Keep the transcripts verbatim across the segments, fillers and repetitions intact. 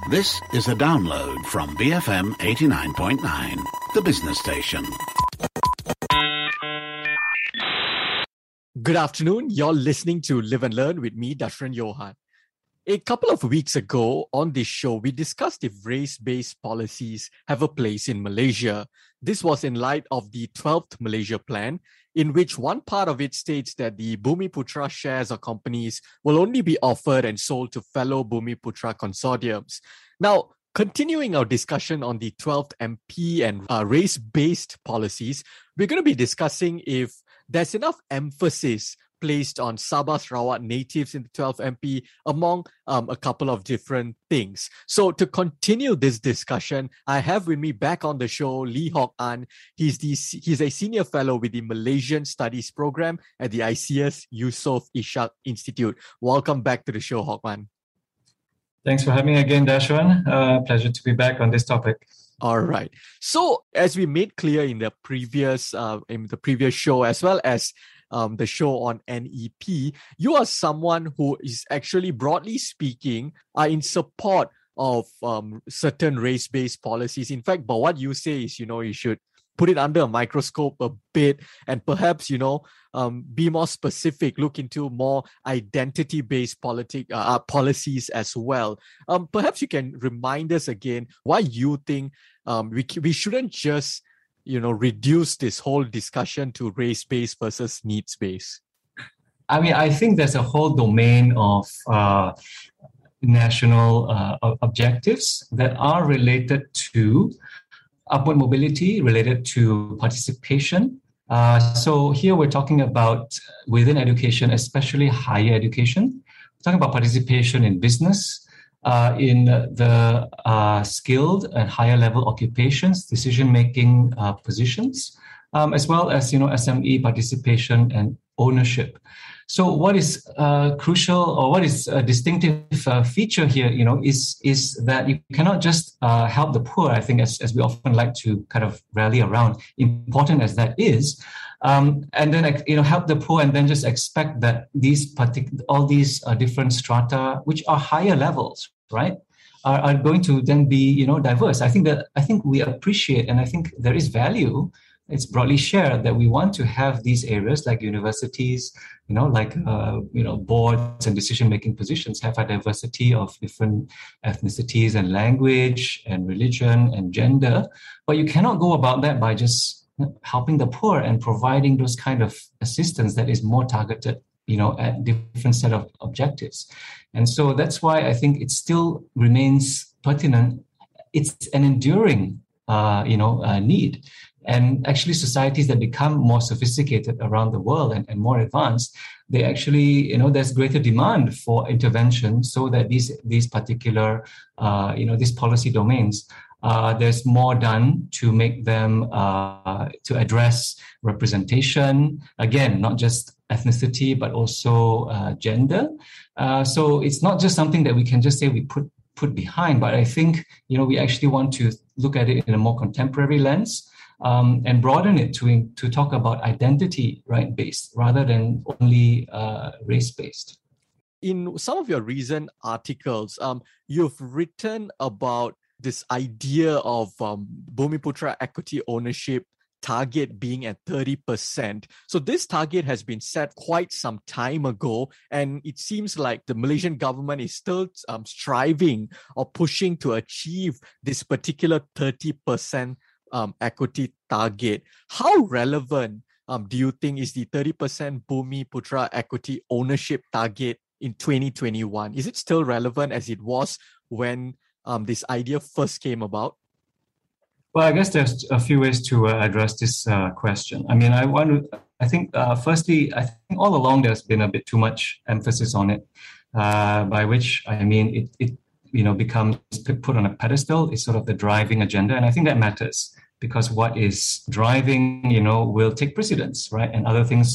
This is a download from B F M eighty-nine point nine, the business station. Good afternoon. You're listening to Live and Learn with me, Dashran Johan. A couple of weeks ago on this show, we discussed if race-based policies have a place in Malaysia. This was in light of the twelfth Malaysia Plan, in which one part of it states that the Bumiputra shares or companies will only be offered and sold to fellow Bumiputra consortiums. Now, continuing our discussion on the twelfth M P and uh, race-based policies, we're going to be discussing if there's enough emphasis placed on Sabah Sarawak natives in the twelfth M P among um, a couple of different things. So to continue this discussion, I have with me back on the show Lee Hock An. He's the he's a senior fellow with the Malaysian Studies Program at the I C S Yusof Ishak Institute. Welcome back to the show, Hock An. Thanks for having me again, Dashran. Uh, pleasure to be back on this topic. All right. So as we made clear in the previous uh, in the previous show, as well as um, the show on N E P, you are someone who is actually, broadly speaking, are in support of um, certain race-based policies. In fact, but what you say is, you know, you should put it under a microscope a bit and perhaps, you know, um, be more specific, look into more identity-based politic, uh, policies as well. Um, perhaps you can remind us again why you think um, we, we shouldn't just, you know, reduce this whole discussion to race-based versus needs-based. I mean, I think there's a whole domain of uh, national uh, objectives that are related to upward mobility, related to participation. Uh, so here we're talking about within education, especially higher education. We're talking about participation in business, uh, in the uh, skilled and higher level occupations, decision-making uh, positions, um, as well as, you know, S M E participation and ownership. So what is uh, crucial, or what is a distinctive uh, feature here, you know, is is that you cannot just uh, help the poor, I think, as, as we often like to kind of rally around, important as that is, um, and then, you know, help the poor and then just expect that these partic- all these uh, different strata, which are higher levels, right, are, are going to then be, you know, diverse. I think that, I think we appreciate, and I think there is value, it's broadly shared, that we want to have these areas like universities, you know, like, uh, you know, boards and decision-making positions have a diversity of different ethnicities and language and religion and gender. But you cannot go about that by just helping the poor and providing those kind of assistance that is more targeted, you know, at different set of objectives. And so that's why I think it still remains pertinent. It's an enduring, uh, you know, uh, need. And actually societies that become more sophisticated around the world and, and more advanced, they actually, you know, there's greater demand for intervention so that these these particular, uh, you know, these policy domains, uh, there's more done to make them, uh, to address representation, again, not just ethnicity, but also uh, gender. Uh, so it's not just something that we can just say we put put behind, but I think, you know, we actually want to look at it in a more contemporary lens. Um, and broaden it to to talk about identity, right, based rather than only uh, race based. In some of your recent articles, um, you've written about this idea of um, Bumiputra equity ownership target being at thirty percent. So this target has been set quite some time ago, and it seems like the Malaysian government is still um, striving or pushing to achieve this particular thirty percent Um, equity target. How relevant um, do you think is the thirty percent Bumiputra equity ownership target in twenty twenty-one? Is it still relevant as it was when um, this idea first came about? Well, I guess there's a few ways to uh, address this uh, question. I mean, I want to, I think, uh, firstly, I think all along there's been a bit too much emphasis on it, uh, by which I mean it, it you know, becomes put on a pedestal. It's sort of the driving agenda. And I think that matters because what is driving, you know, will take precedence, right? And other things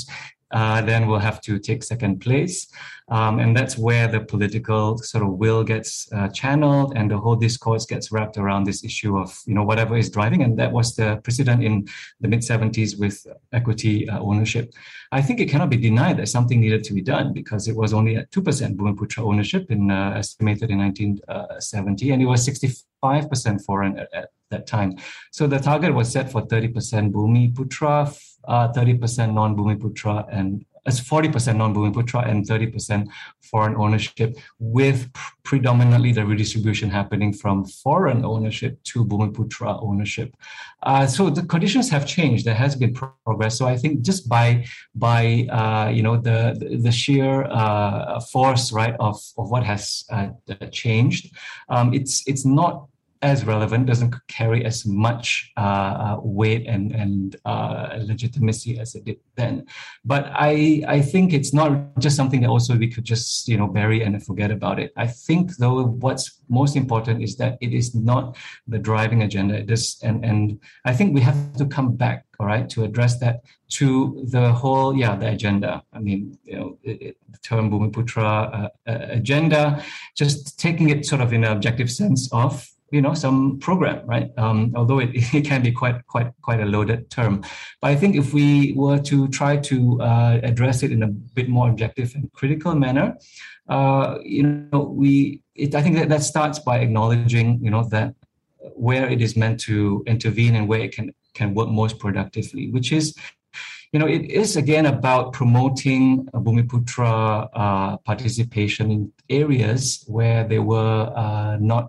uh, then we'll have to take second place. Um, and that's where the political sort of will gets uh, channeled, and the whole discourse gets wrapped around this issue of, you know, whatever is driving. And that was the precedent in the mid seventies with equity uh, ownership. I think it cannot be denied that something needed to be done, because it was only at two percent Bumiputra ownership in uh, estimated in nineteen seventy, and it was sixty-five percent foreign at, at that time. So the target was set for thirty percent Bumiputra, uh, thirty percent non-Bumiputra, and as forty percent non-Bumiputra and thirty percent foreign ownership, with pr- predominantly the redistribution happening from foreign ownership to Bumiputra ownership. Uh, so the conditions have changed. There has been pro- progress. So I think just by by uh, you know the the, the sheer uh, force, right, of of what has uh, changed, um, it's it's not as relevant, doesn't carry as much uh, weight and and uh, legitimacy as it did then. But I I think it's not just something that also we could just, you know, bury and forget about it. I think though what's most important is that it is not the driving agenda. It is, and and I think we have to come back, all right, to address that, to the whole, yeah, the agenda. I mean, you know, it, it, the term Bumiputra uh, uh, agenda, just taking it sort of in an objective sense of, you know, some program, right? Um, although it, it can be quite, quite, quite a loaded term. But I think if we were to try to uh, address it in a bit more objective and critical manner, uh, you know, we, it, I think that that starts by acknowledging, you know, that where it is meant to intervene and where it can, can work most productively, which is, you know, it is again about promoting Bumiputra uh, participation in areas where they were uh, not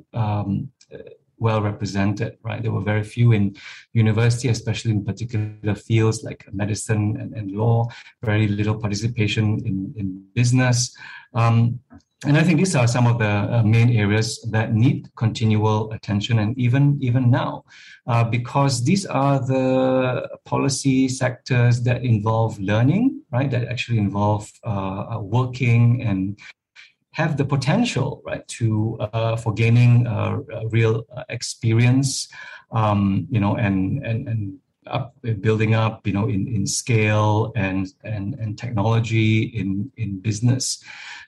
um, well represented, right? There were very few in university, especially in particular fields like medicine and, and law, very little participation in, in business. Um, And I think these are some of the uh, main areas that need continual attention, and even even now, uh, because these are the policy sectors that involve learning, right? That actually involve uh, working and have the potential, right, to uh, for gaining uh, real experience, um, you know, and and and. Up, building up, you know, in, in scale and, and and technology in in business.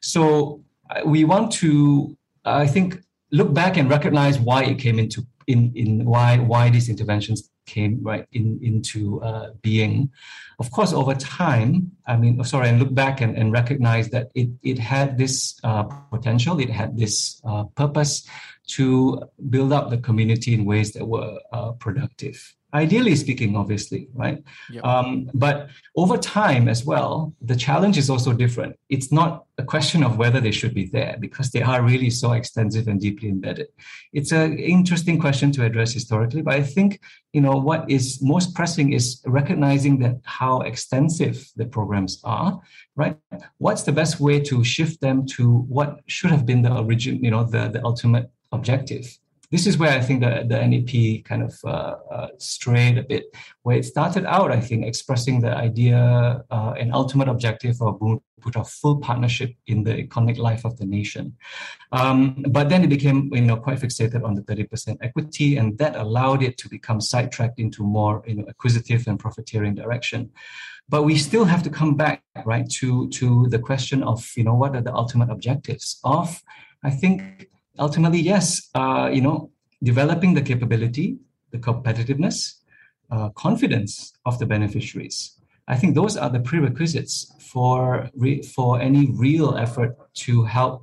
So we want to, I think, look back and recognize why it came into in in why why these interventions came right in into uh, being. Of course, over time, I mean, sorry, and look back and, and recognize that it it had this uh, potential, it had this uh, purpose to build up the community in ways that were uh, productive. Ideally speaking, obviously, right? Yep. Um, but over time as well, the challenge is also different. It's not a question of whether they should be there, because they are really so extensive and deeply embedded. It's an interesting question to address historically, but I think, you know, what is most pressing is recognizing that how extensive the programs are, right? What's the best way to shift them to what should have been the origin, you know, the, the ultimate objective? This is where I think the, the N E P kind of uh, uh, strayed a bit, where it started out, I think, expressing the idea, uh, an ultimate objective of Bumiputra full partnership in the economic life of the nation. Um, but then it became, you know, quite fixated on the thirty percent equity, and that allowed it to become sidetracked into more, you know, acquisitive and profiteering direction. But we still have to come back, right, to, to the question of, you know, what are the ultimate objectives of, I think, ultimately, yes, uh, you know, developing the capability, the competitiveness, uh, confidence of the beneficiaries. I think those are the prerequisites for re- for any real effort to help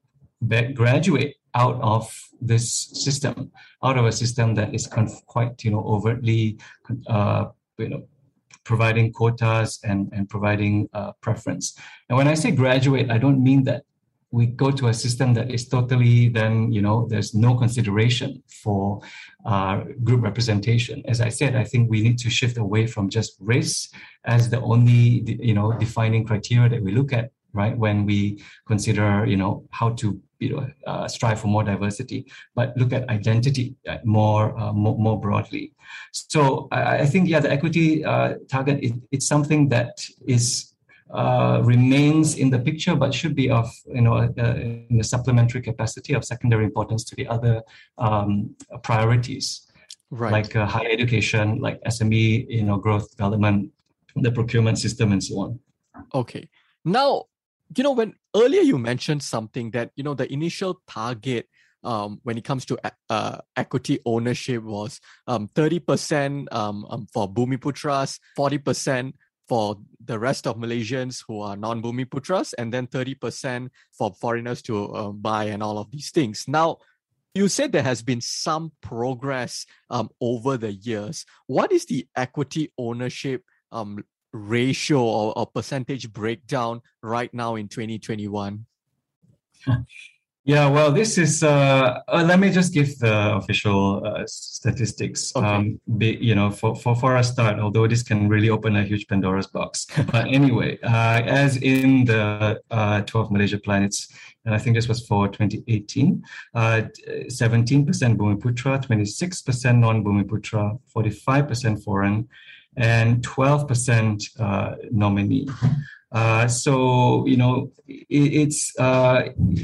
be- graduate out of this system, out of a system that is conf- quite, you know, overtly, uh, you know, providing quotas and and providing uh, preference. And when I say graduate, I don't mean that we go to a system that is totally then, you know, there's no consideration for uh, group representation. As I said, I think we need to shift away from just race as the only, you know, defining criteria that we look at, right, when we consider, you know, how to, you know, uh, strive for more diversity, but look at identity more, uh, more, more broadly. So I, I think, yeah, the equity uh, target, it, it's something that is Uh, remains in the picture, but should be of, you know, uh, in a supplementary capacity of secondary importance to the other um, priorities, right, like uh, higher education, like S M E, you know, growth development, the procurement system, and so on. Okay. Now, you know, when earlier you mentioned something that, you know, the initial target um, when it comes to uh, equity ownership was um, thirty percent um, um, for Bumiputras, forty percent for the rest of Malaysians who are non-Bumiputras, and then thirty percent for foreigners to uh, buy and all of these things. Now, you said there has been some progress um, over the years. What is the equity ownership um, ratio or, or percentage breakdown right now in twenty twenty-one? Yeah, well, this is, uh, uh, let me just give the official uh, statistics, Okay. um, be, you know, for, for, for a start, although this can really open a huge Pandora's box. But anyway, uh, as in the uh, twelve Malaysia Plan, it's, and I think this was for twenty eighteen, uh, seventeen percent Bumiputra, twenty-six percent non-Bumiputra, forty-five percent foreign, and twelve percent uh, nominee. Uh, so, you know, it, it's, uh,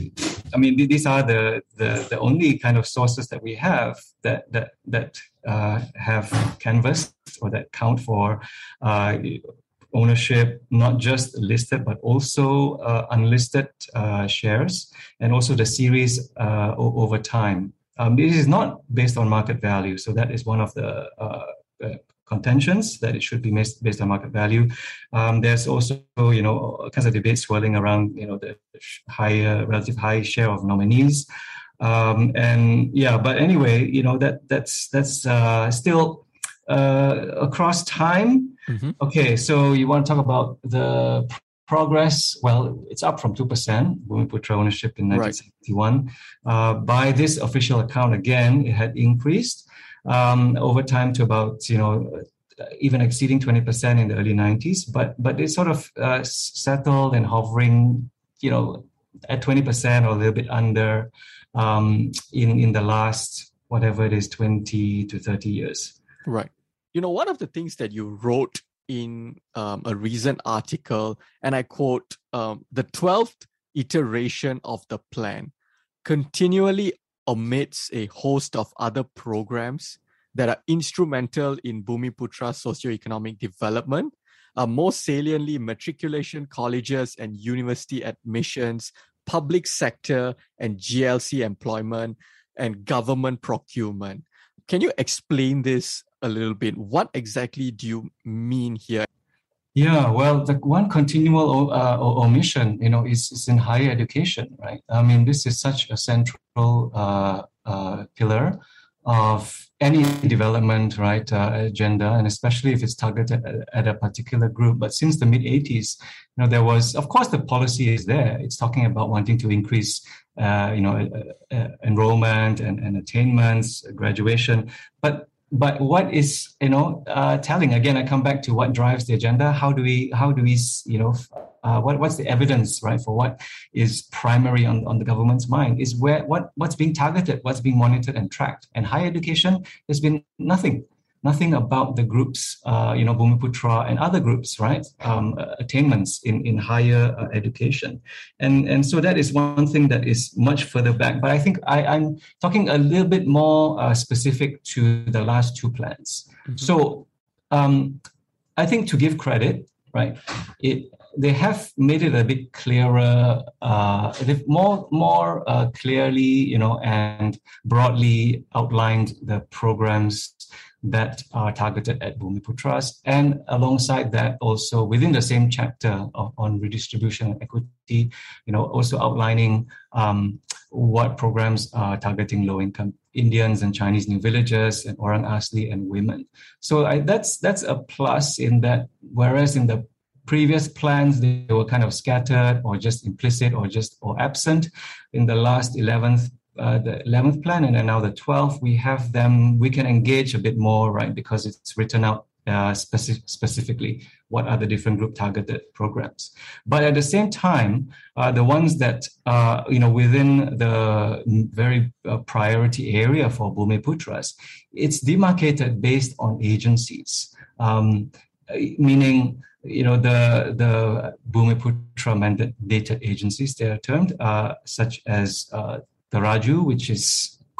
I mean, these are the, the, the only kind of sources that we have that, that, that uh, have canvassed or that count for uh, ownership, not just listed, but also uh, unlisted uh, shares, and also the series uh, o- over time. Um, this is not based on market value. So that is one of the uh, uh, contentions, that it should be based on market value. Um, there's also, you know, all kinds of debates swirling around, you know, the higher, relative high share of nominees. Um, and yeah, but anyway, you know, that that's that's uh, still uh, across time. Mm-hmm. Okay, so you want to talk about the progress? Well, it's up from two percent Bumiputra ownership in nineteen seventy-one. Right. Uh, by this official account, again, it had increased Um, over time to about, you know, even exceeding twenty percent in the early nineties, but but they sort of uh, settled and hovering, you know, at twenty percent or a little bit under um, in, in the last, whatever it is, twenty to thirty years. Right. You know, one of the things that you wrote in um, a recent article, and I quote, um, the twelfth iteration of the plan continually omits a host of other programs that are instrumental in Bumiputra socioeconomic development, uh, most saliently matriculation colleges and university admissions, public sector and G L C employment, and government procurement. Can you explain this a little bit? What exactly do you mean here? Yeah, well, the one continual uh, omission, you know, is, is in higher education, right? I mean, this is such a central uh, uh, pillar of any development, right, uh, agenda, and especially if it's targeted at, at a particular group. But since the mid eighties, you know, there was, of course, the policy is there. It's talking about wanting to increase, uh, you know, uh, uh, enrollment and, and attainments, graduation, but But what is, you know, uh, telling, again, I come back to what drives the agenda. How do we, how do we, you know, uh, what, what's the evidence, right, for what is primary on, on the government's mind is where, what, what's being targeted, what's being monitored and tracked. And higher education, there's been nothing, nothing about the groups, uh, you know, Bumiputra and other groups, right, um, attainments in, in higher uh, education. And, and so that is one thing that is much further back. But I think I, I'm talking a little bit more uh, specific to the last two plans. Mm-hmm. So um, I think to give credit, right, it they have made it a bit clearer, uh, they've more, more uh, clearly, you know, and broadly outlined the programs that are targeted at Bumiputras, and alongside that also within the same chapter of, on redistribution and equity, you know, also outlining um, what programs are targeting low-income Indians and Chinese new villagers and Orang Asli and women. So I, that's that's a plus in that, whereas in the previous plans, they were kind of scattered or just implicit or just or absent. In the last eleventh Uh, the eleventh plan and then now the twelfth, we have them, we can engage a bit more, right? Because it's written out uh, specific, specifically what are the different group targeted programs. But at the same time, uh, the ones that, uh, you know, within the very uh, priority area for Bumiputras, it's demarcated based on agencies, um, meaning, you know, the, the Bumiputra mandated agencies, they are termed, uh, such as uh, the Raju, which is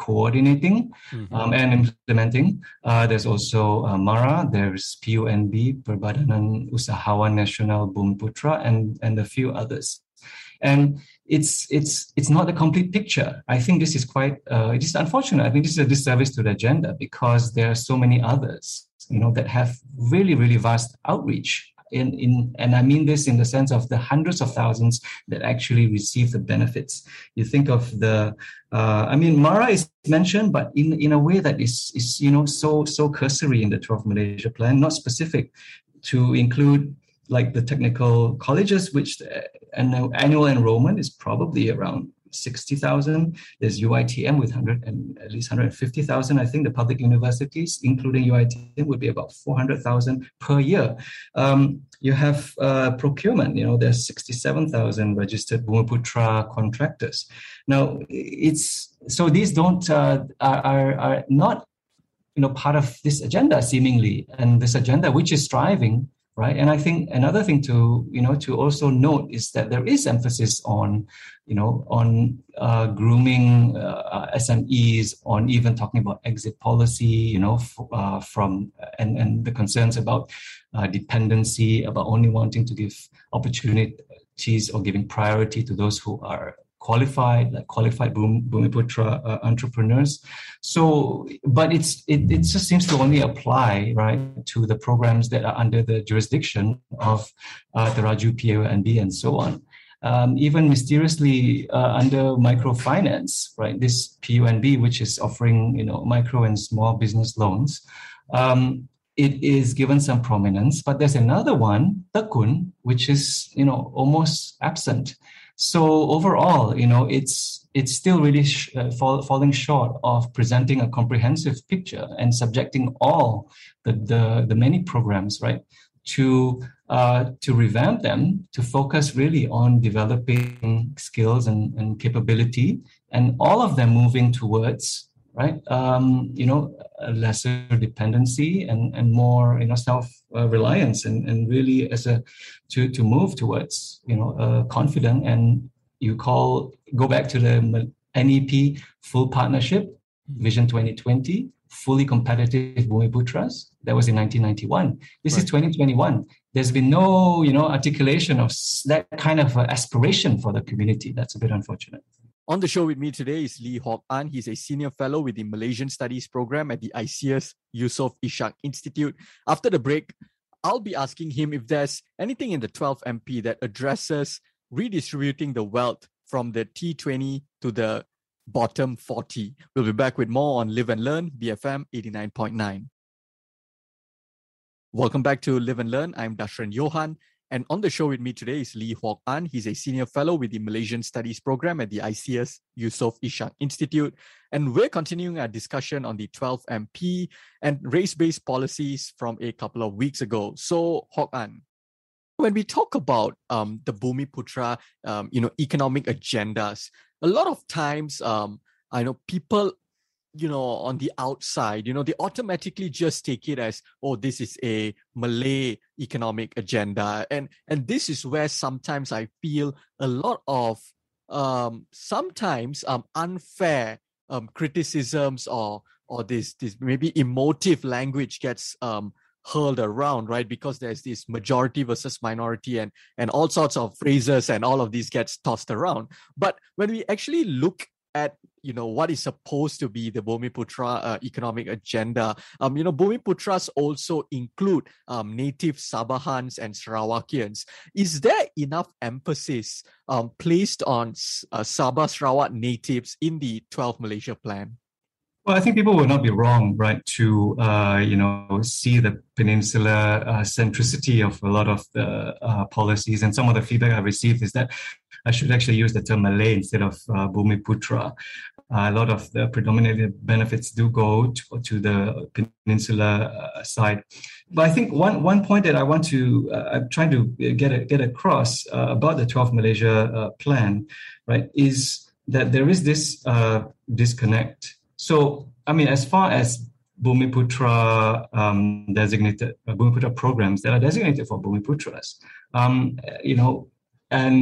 coordinating Mm-hmm. um, and implementing. Uh, there's also uh, MARA, there's P U N B, Perbadanan Usahawan Nasional Bumiputra, and, and a few others. And it's it's it's not a complete picture. I think this is quite uh, it is unfortunate. I think this is a disservice to the agenda because there are so many others, you know, that have really really vast outreach. In, in and I mean this in the sense of the hundreds of thousands that actually receive the benefits. You think of the, uh, I mean, MARA is mentioned, but in, in a way that is, is you know so so cursory in the twelfth Malaysia Plan, not specific to include like the technical colleges, which the annual enrollment is probably around sixty thousand. There's U I T M with one hundred and at least one hundred fifty thousand. I think the public universities, including U I T M, would be about four hundred thousand per year. Um, you have uh, procurement. You know, there's sixty-seven thousand registered Bumiputra contractors. Now, it's so these don't uh, are are not you know part of this agenda seemingly, and this agenda which is striving. Right. And I think another thing to, you know, to also note is that there is emphasis on, you know, on uh, grooming uh, S M Es, on even talking about exit policy, you know, f- uh, from and, and the concerns about uh, dependency, about only wanting to give opportunities or giving priority to those who are qualified, like qualified Bumiputra uh, entrepreneurs. So, but it's it, it just seems to only apply, right, to the programs that are under the jurisdiction of uh, the Raju P U N B and so on. Um, even mysteriously uh, under microfinance, right, this P U N B, which is offering, you know, micro and small business loans, um, it is given some prominence. But there's another one, Tekun, which is, you know, almost absent. So overall, you know, it's it's still really sh- uh, fall, falling short of presenting a comprehensive picture and subjecting all the the, the many programs, right, to uh, to revamp them to focus really on developing skills and, and capability, and all of them moving towards, right, um, you know, a lesser dependency and, and more, you know, self-reliance, uh, and, and really as a to to move towards, you know, uh, confident, and you call go back to the N E P full partnership Vision twenty twenty, fully competitive Bumiputras. That was in nineteen ninety-one. This right. is twenty twenty-one. There's been no, you know, articulation of that kind of uh, aspiration for the community. That's a bit unfortunate. On the show with me today is Lee Hock An. He's a senior fellow with the Malaysian Studies program at the I C S Yusof Ishak Institute. After the break, I'll be asking him if there's anything in the twelfth M P that addresses redistributing the wealth from the T twenty to the bottom forty. We'll be back with more on Live and Learn, B F M eighty-nine point nine. Welcome back to Live and Learn. I'm Dashran Johan. And on the show with me today is Lee Hock An. He's a senior fellow with the Malaysian Studies program at the I C S Yusof Ishak Institute. And we're continuing our discussion on the twelfth M P and race-based policies from a couple of weeks ago. So, Hock An, when we talk about um, the Bumiputra, um, you know, economic agendas, a lot of times, um, I know people, you know, on the outside, you know, they automatically just take it as, oh, this is a Malay economic agenda. And and this is where sometimes I feel a lot of um, sometimes um, unfair um, criticisms or or this this maybe emotive language gets um, hurled around, right? Because there's this majority versus minority and and all sorts of phrases and all of these gets tossed around. But when we actually look at, you know, what is supposed to be the Bumiputra uh, economic agenda, um, you know, Bumiputras also include um, native Sabahans and Sarawakians. Is there enough emphasis um, placed on uh, Sabah Sarawak natives in the twelfth Malaysia Plan? Well, I think people will not be wrong, right, to, uh, you know, see the peninsular uh, centricity of a lot of the uh, policies. And some of the feedback I've received is that I should actually use the term Malay instead of uh, Bumiputra. Uh, a lot of the predominant benefits do go to, to the peninsular uh, side. But I think one, one point that I want to, uh, I'm trying to get, a, get across uh, about the twelfth Malaysia uh, plan, right, is that there is this uh, disconnect. So, I mean, as far as Bumiputra um, designated, uh, Bumiputra programs that are designated for Bumiputras, um, you know, and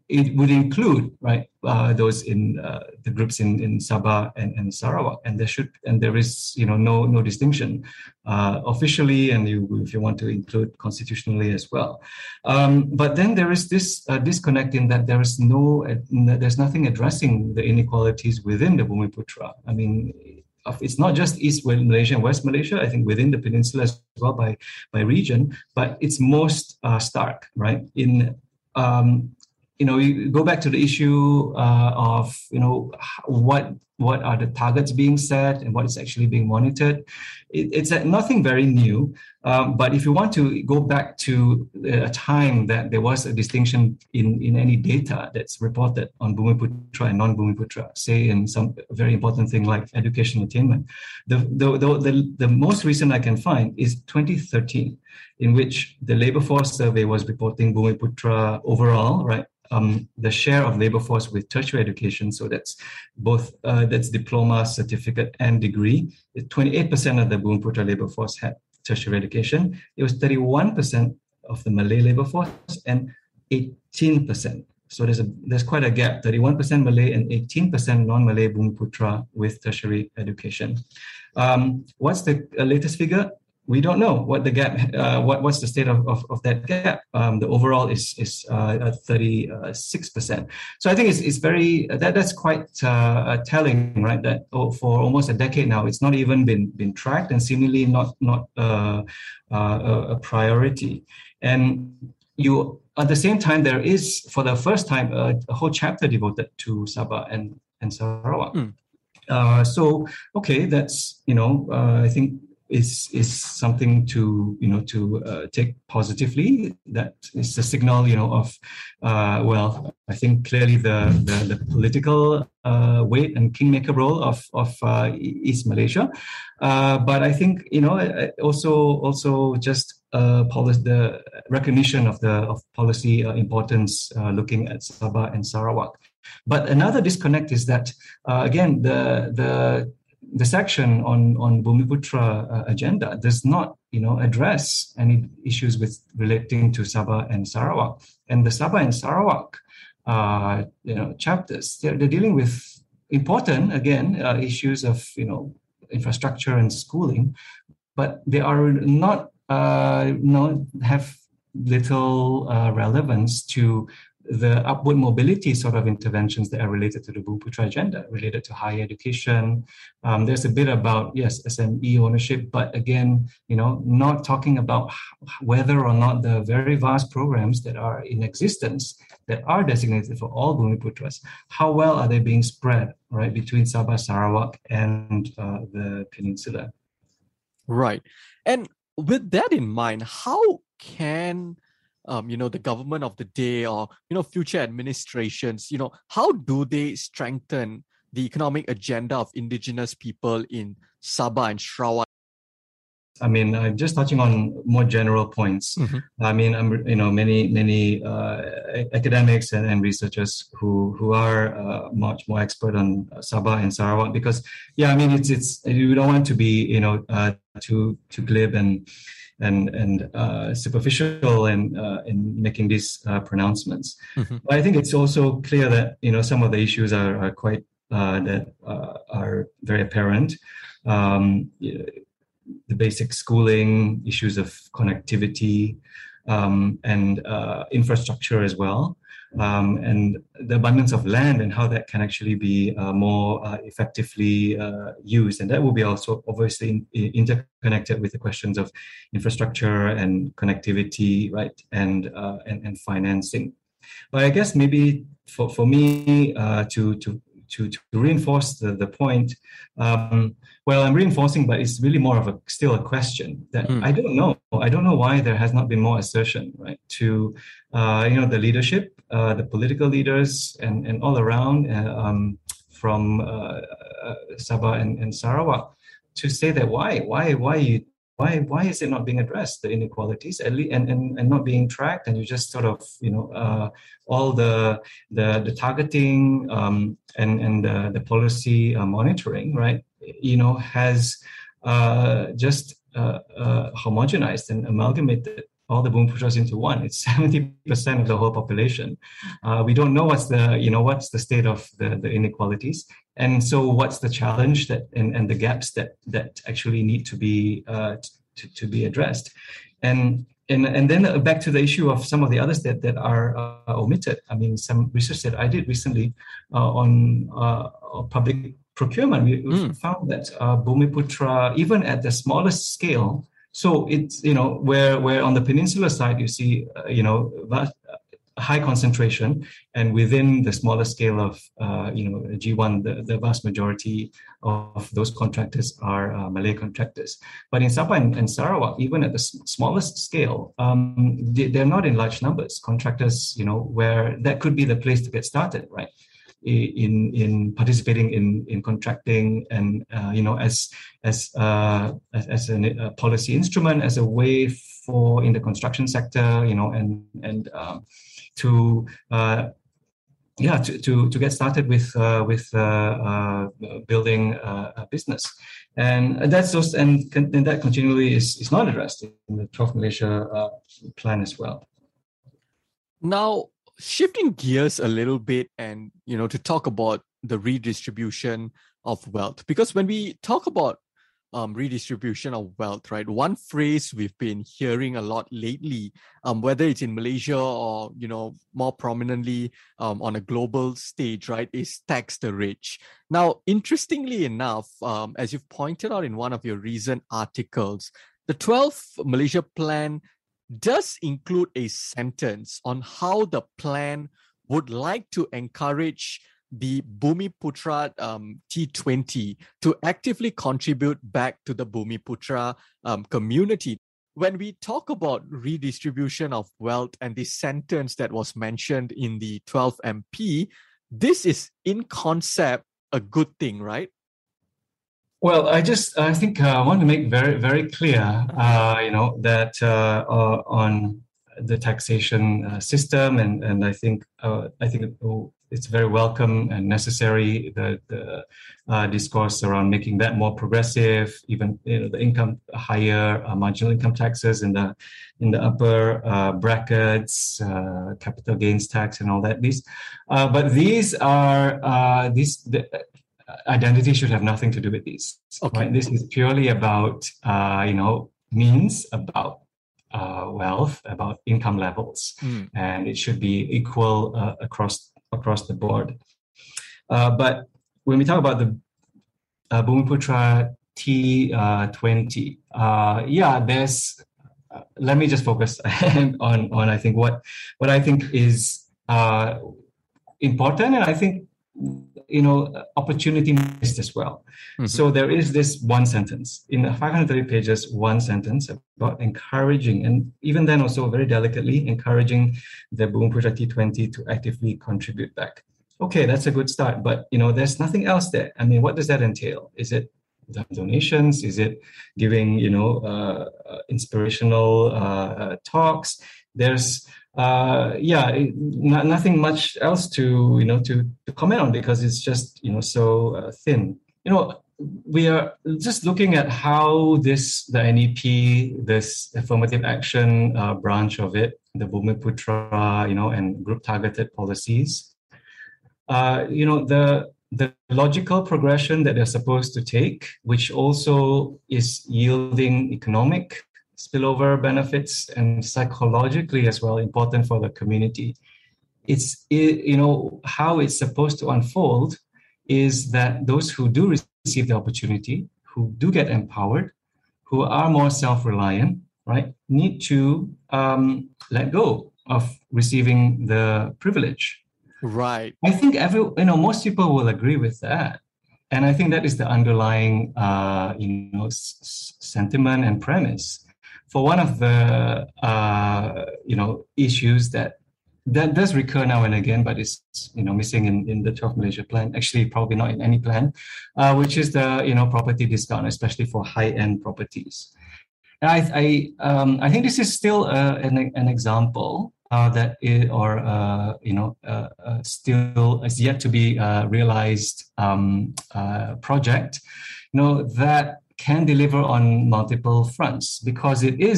it would include, right, uh, those in uh, the groups in, in Sabah and, and Sarawak, and there should and there is, you know, no no distinction uh, officially, and you, if you want to include constitutionally as well. Um, but then there is this uh, disconnect in that there is no uh, there's nothing addressing the inequalities within the Bumiputra. I mean, it's not just East Malaysia and West Malaysia, I think within the peninsula as well by, by region, but it's most uh, stark, right? In, um, you know, you go back to the issue uh, of, you know, what what are the targets being set and what is actually being monitored. It, it's uh, nothing very new, um, but if you want to go back to a time that there was a distinction in, in any data that's reported on Bumiputra and non-Bumiputra, say in some very important thing like education attainment, the, the, the, the, the most recent I can find is twenty thirteen, in which the labor force survey was reporting Bumiputra overall, right? Um, the share of labor force with tertiary education, so that's both uh, that's diploma, certificate, and degree. twenty-eight percent of the Bumiputra labor force had tertiary education. It was thirty-one percent of the Malay labor force and eighteen percent. So there's a there's quite a gap. thirty-one percent Malay and eighteen percent non-Malay Bumiputra with tertiary education. Um, what's the uh, latest figure? We don't know what the gap, uh, what what's the state of, of, of that gap. Um, the overall is is uh, thirty-six percent. So I think it's it's very that that's quite uh, telling, right? That oh, for almost a decade now, it's not even been been tracked, and seemingly not not uh, uh, a priority. And you at the same time, there is for the first time a, a whole chapter devoted to Sabah and and Sarawak. Mm. Uh, so okay, that's you know uh, I think. is is something to you know to uh, take positively. That is a signal you know of uh, well I think clearly the the, the political uh, weight and kingmaker role of of uh, East Malaysia, uh, but I think you know also also just uh, policy, the recognition of the of policy uh, importance uh, looking at Sabah and Sarawak. But another disconnect is that uh, again the the the section on, on Bumiputra uh, agenda does not, you know, address any issues with relating to Sabah and Sarawak. And the Sabah and Sarawak, uh, you know, chapters, they're, they're dealing with important, again, uh, issues of, you know, infrastructure and schooling, but they are not, uh, you know, have little uh, relevance to the upward mobility sort of interventions that are related to the Bumiputra agenda, related to higher education. Um, there's a bit about, yes, S M E ownership, but again, you know, not talking about whether or not the very vast programs that are in existence that are designated for all Bumiputras, how well are they being spread, right, between Sabah, Sarawak, and uh, the peninsula? Right. And with that in mind, how can Um, you know, the government of the day or, you know, future administrations, you know, how do they strengthen the economic agenda of indigenous people in Sabah and Sarawak? I mean, I'm just touching on more general points. Mm-hmm. I mean, I'm, you know, many, many uh, academics and, and researchers who who are uh, much more expert on Sabah and Sarawak because, yeah, I mean, it's it's you don't want to be, you know, uh, too too glib and and and uh, superficial and uh, in making these uh, pronouncements. Mm-hmm. But I think it's also clear that you know some of the issues are, are quite uh, that uh, are very apparent. Um, you know, the basic schooling, issues of connectivity, um, and uh, infrastructure as well. Um, and the abundance of land and how that can actually be uh, more uh, effectively uh, used. And that will be also obviously in, interconnected with the questions of infrastructure and connectivity, right, and uh, and, and financing. But I guess maybe for, for me uh, to, to, to, to reinforce the, the point, um, well, I'm reinforcing, but it's really more of a still a question that mm. I don't know. I don't know why there has not been more assertion, right, to uh, you know the leadership, uh, the political leaders, and and all around uh, um, from uh, uh, Sabah and, and Sarawak to say that why why why you why why is it not being addressed, the inequalities at least, and, and and not being tracked, and you just sort of you know uh, all the the the targeting um, and and the, the policy uh, monitoring, right, you know has uh, just uh, uh, homogenized and amalgamated all the Bumiputras into one. It's seventy percent of the whole population. Uh, we don't know what's the, you know, what's the state of the, the inequalities. And so what's the challenge that and, and the gaps that that actually need to be uh, to, to be addressed. And and and then back to the issue of some of the others that, that are uh, omitted. I mean, some research that I did recently uh, on uh, public procurement, we, we mm. found that uh, Bumiputra, even at the smallest scale, so it's, you know, where, where on the peninsular side, you see, uh, you know, vast, uh, high concentration, and within the smaller scale of, uh, you know, G one, the, the vast majority of those contractors are uh, Malay contractors. But in Sabah and, and Sarawak, even at the s- smallest scale, um, they, they're not in large numbers. Contractors, you know, where that could be the place to get started, right? in in participating in in contracting and uh, you know as as uh, as, as a, a policy instrument, as a way for in the construction sector, you know, and and um, to uh, yeah to, to to get started with uh, with uh, uh, building uh, a business, and that's just and, and that continually is is not addressed in the twelfth Malaysia uh, plan as well. Now, shifting gears a little bit and, you know, to talk about the redistribution of wealth, because when we talk about um, redistribution of wealth, right, one phrase we've been hearing a lot lately, um, whether it's in Malaysia or, you know, more prominently um, on a global stage, right, is tax the rich. Now, interestingly enough, um, as you've pointed out in one of your recent articles, the twelfth Malaysia Plan does include a sentence on how the plan would like to encourage the Bumiputra um, T twenty to actively contribute back to the Bumiputra um, community. When we talk about redistribution of wealth and the sentence that was mentioned in the twelfth M P, this is in concept a good thing, right? Well, I just I think uh, I want to make very very clear, uh, you know, that uh, uh, on the taxation uh, system, and and I think uh, I think it's very welcome and necessary, the the uh, discourse around making that more progressive, even, you know, the income higher uh, marginal income taxes in the in the upper uh, brackets, uh, capital gains tax, and all that. These, uh, but these are uh, these. The, identity should have nothing to do with these. Okay. Right? This is purely about, uh, you know, means, about uh, wealth, about income levels, mm. and it should be equal uh, across across the board. Uh, but when we talk about the uh, Bumiputra T twenty, uh, yeah, there's. Uh, let me just focus on on I think what what I think is uh, important, and I think, you know, opportunity missed as well. Mm-hmm. So there is this one sentence in the five hundred thirty pages, one sentence about encouraging, and even then also very delicately encouraging the Bumiputra T twenty to actively contribute back. Okay, that's a good start, but, you know, there's nothing else there. I mean, what does that entail? Is it donations? Is it giving, you know, uh, uh, inspirational uh, uh, talks? There's Uh, yeah, it, not, nothing much else to, you know, to, to comment on, because it's just, you know, so uh, thin. You know, we are just looking at how this, the N E P, this affirmative action uh, branch of it, the Bumiputra, you know, and group targeted policies, uh, you know, the, the logical progression that they're supposed to take, which also is yielding economic spillover benefits and psychologically as well important for the community. It's, it, you know, how it's supposed to unfold is that those who do receive the opportunity, who do get empowered, who are more self-reliant, right, need to um, let go of receiving the privilege. Right. I think every, you know, most people will agree with that. And I think that is the underlying, uh, you know, s- sentiment and premise. For one of the, uh, you know, issues that that does recur now and again, but it's, you know, missing in, in the twelfth Malaysia Plan, actually probably not in any plan, uh, which is the, you know, property discount, especially for high-end properties. And I I, um, I think this is still uh, an, an example uh, that, it, or, uh, you know, uh, uh, still is yet to be uh, realized um, uh, project, you know, that can deliver on multiple fronts, because it is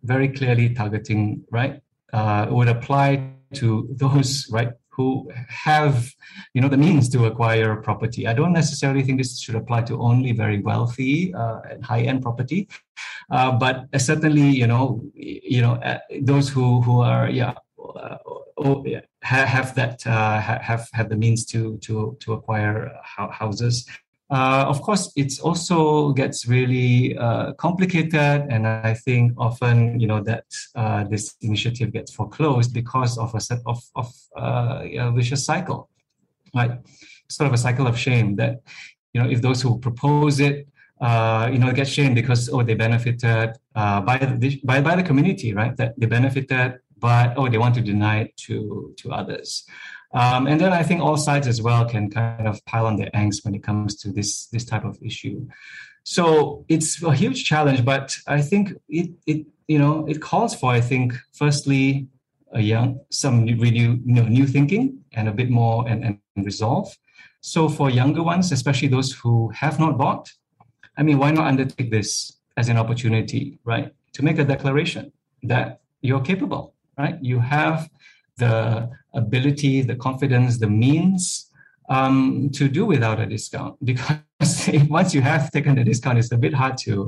very clearly targeting, right? Uh, it would apply to those, right, who have, you know, the means to acquire property. I don't necessarily think this should apply to only very wealthy uh, and high-end property, uh, but certainly, you know, you know, uh, those who who are, yeah, uh, oh, yeah have, have that uh, have have the means to to to acquire houses. Uh, of course, it also gets really uh, complicated, and I think often, you know, that uh, this initiative gets foreclosed because of a set of, of uh, a vicious cycle, right? Sort of a cycle of shame that, you know, if those who propose it, uh, you know, get shamed because, oh, they benefited uh, by, the, by by the community, right? That they benefited, but, oh, they want to deny it to, to others. Um, and then I think all sides as well can kind of pile on their angst when it comes to this this type of issue. So it's a huge challenge, but I think it it you know it calls for, I think, firstly, a young some really you know, new thinking and a bit more and, and resolve. So for younger ones, especially those who have not bought, I mean, why not undertake this as an opportunity, right, to make a declaration that you're capable, right? You have the ability, the confidence, the means um, to do without a discount. Because once you have taken the discount, it's a bit hard to,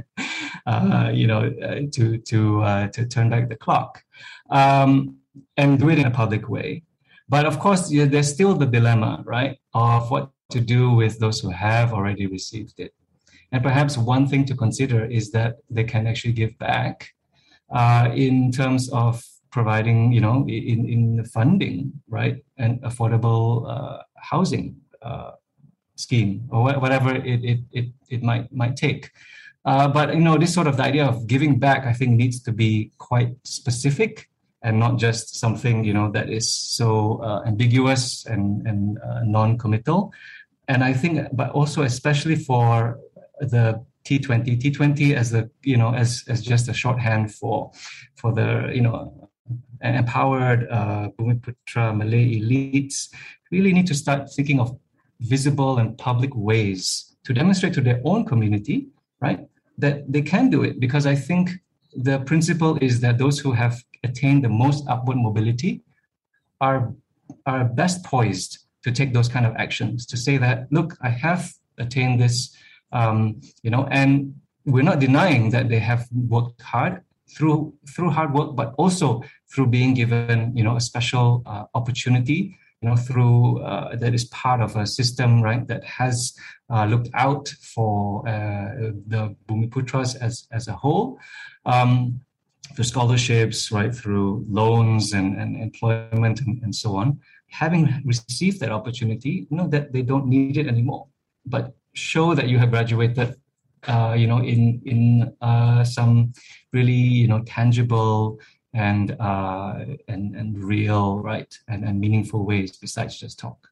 uh, you know, uh, to to uh, to turn back the clock um, and do it in a public way. But of course, yeah, there's still the dilemma, right, of what to do with those who have already received it. And perhaps one thing to consider is that they can actually give back uh, in terms of providing, you know, in, in funding, right, and affordable uh, housing uh, scheme or wh- whatever it it it, it might might take. Uh, but you know, this sort of the idea of giving back, I think, needs to be quite specific and not just something, you know, that is so uh, ambiguous and and uh, non-committal. And I think, but also especially for the T twenty, T twenty as the, you know, as as just a shorthand for for the, you know, empowered uh, Bumiputra Malay elites really need to start thinking of visible and public ways to demonstrate to their own community, right, that they can do it. Because I think the principle is that those who have attained the most upward mobility are are best poised to take those kind of actions, to say that, look, I have attained this, um, you know, and we're not denying that they have worked hard through through hard work, but also through being given, you know, a special uh, opportunity, you know, through uh, that is part of a system, right, that has uh, looked out for uh, the Bumiputras as as a whole, um, through scholarships, right, through loans and, and employment and, and so on. Having received that opportunity, you know, that they don't need it anymore, but show that you have graduated, uh, you know, in in uh, some really, you know, tangible and uh, and and real, right, and, and meaningful ways besides just talk.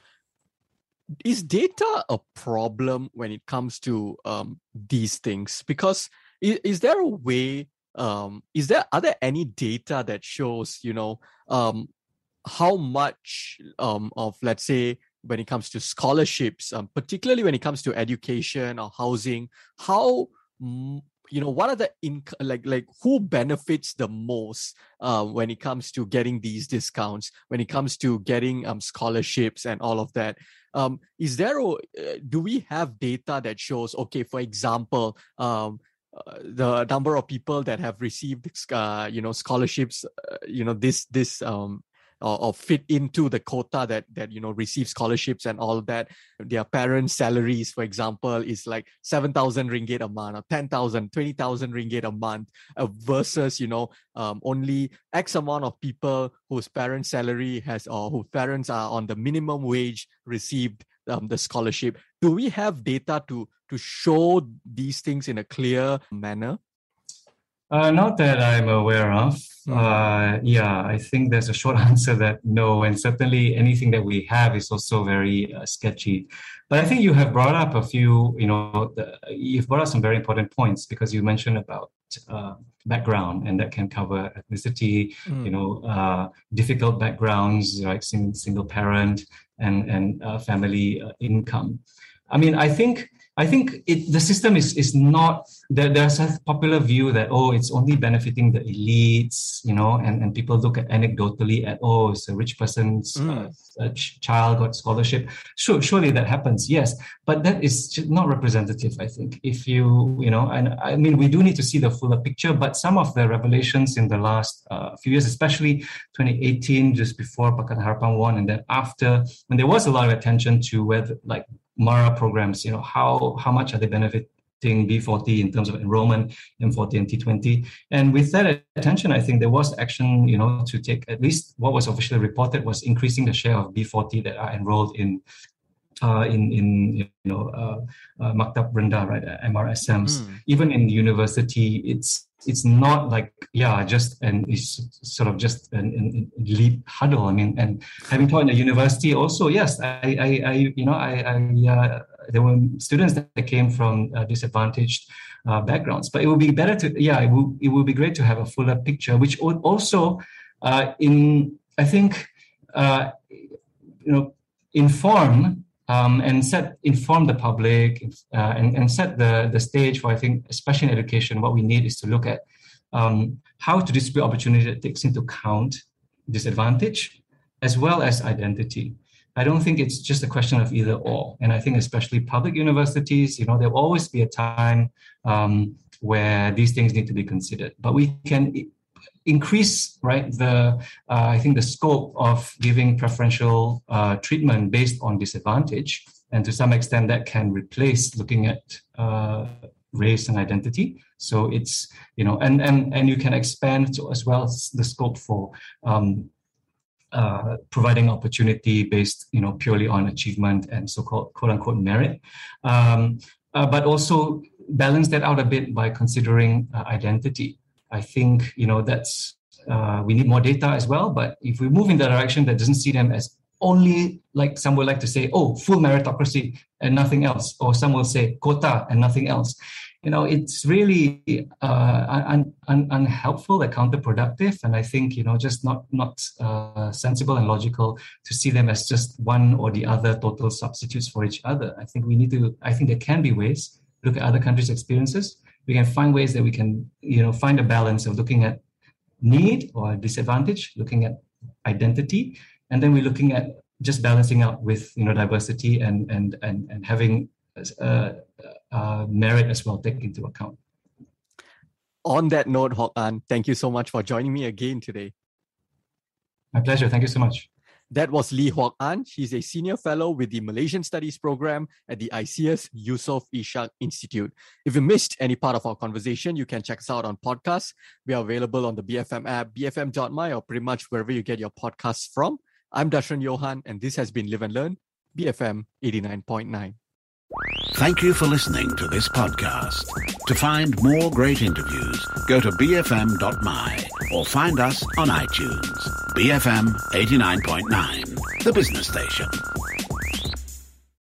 Is data a problem when it comes to um, these things? Because is, is there a way? Um, is there are there any data that shows, you know, um, how much um, of, let's say, when it comes to scholarships, um, particularly when it comes to education or housing, how, you know, what are the, inc- like, like who benefits the most uh, when it comes to getting these discounts, when it comes to getting um, scholarships and all of that? Um, is there, a, uh, do we have data that shows, okay, for example, um, uh, the number of people that have received, uh, you know, scholarships, uh, you know, this, this, um, Or, or fit into the quota that that you know receive scholarships and all that. Their parents' salaries, for example, is like seven thousand ringgit a month or ten thousand, twenty thousand ringgit a month, uh, versus you know um, only X amount of people whose parents' salary has or whose parents are on the minimum wage received um, the scholarship. Do we have data to to show these things in a clear manner? Uh, not that I'm aware of. Mm. Uh, yeah, I think there's a short answer that no, and certainly anything that we have is also very uh, sketchy. But I think you have brought up a few, you know, the, you've brought up some very important points, because you mentioned about uh, background, and that can cover ethnicity, mm. you know, uh, difficult backgrounds, like sing, single parent and, and uh, family uh, income. I mean, I think I think it, the system is is not, there, there's a popular view that, oh, it's only benefiting the elites, you know, and, and people look at anecdotally at, oh, it's a rich person's mm. uh, a ch- child got scholarship. Sure, surely that happens, yes. But that is not representative, I think. If you, you know, and I mean, we do need to see the fuller picture, but some of the revelations in the last uh, few years, especially twenty eighteen, just before Pakatan Harapan won, and then after, when there was a lot of attention to whether, like, MARA programs, you know, how how much are they benefiting B forty in terms of enrollment, M forty and T twenty? And with that attention, I think there was action, you know, to take, at least what was officially reported was increasing the share of B forty that are enrolled in uh, in in you know uh, uh, Maktab Rendah, right, M R S Ms. Mm. Even in university, it's it's not like, yeah, just and it's sort of just an, an elite huddle. I mean, and having taught in a university also, yes, I, I, I you know, I, I uh, there were students that came from uh, disadvantaged uh, backgrounds. But it would be better to, yeah, it would it would be great to have a fuller picture, which would also, uh, in I think, uh, you know, inform. Um, and set inform the public uh, and, and set the, the stage for, I think, especially in education, what we need is to look at um, how to distribute opportunity that takes into account disadvantage as well as identity. I don't think it's just a question of either or. And I think especially public universities, you know, there will always be a time um, where these things need to be considered. But we can increase, right, the uh, I think the scope of giving preferential uh, treatment based on disadvantage, and to some extent that can replace looking at uh, race and identity. So it's, you know, and and and you can expand to, as well as the scope for um, uh, providing opportunity based, you know, purely on achievement and so-called quote unquote merit, um, uh, but also balance that out a bit by considering uh, identity. I think, you know, that's, uh, we need more data as well. But if we move in the direction that doesn't see them as only, like some would like to say, oh, full meritocracy and nothing else, or some will say quota and nothing else, you know, it's really uh, un- un- unhelpful and counterproductive. And I think, you know, just not not uh, sensible and logical to see them as just one or the other total substitutes for each other. I think we need to, I think there can be ways, look at other countries' experiences. We can find ways that we can, you know, find a balance of looking at need or disadvantage, looking at identity, and then we're looking at just balancing out with, you know, diversity and and and and having uh, uh, merit as well taken into account. On that note, Hock An, thank you so much for joining me again today. My pleasure. Thank you so much. That was Lee Hock An. She's a senior fellow with the Malaysian Studies program at the I C S Yusof Ishak Institute. If you missed any part of our conversation, you can check us out on podcasts. We are available on the B F M app, b f m dot my, or pretty much wherever you get your podcasts from. I'm Dashran Johan, and this has been Live and Learn, B F M eighty-nine point nine. Thank you for listening to this podcast. To find more great interviews, go to b f m dot my or find us on iTunes. B F M eighty-nine point nine, the business station.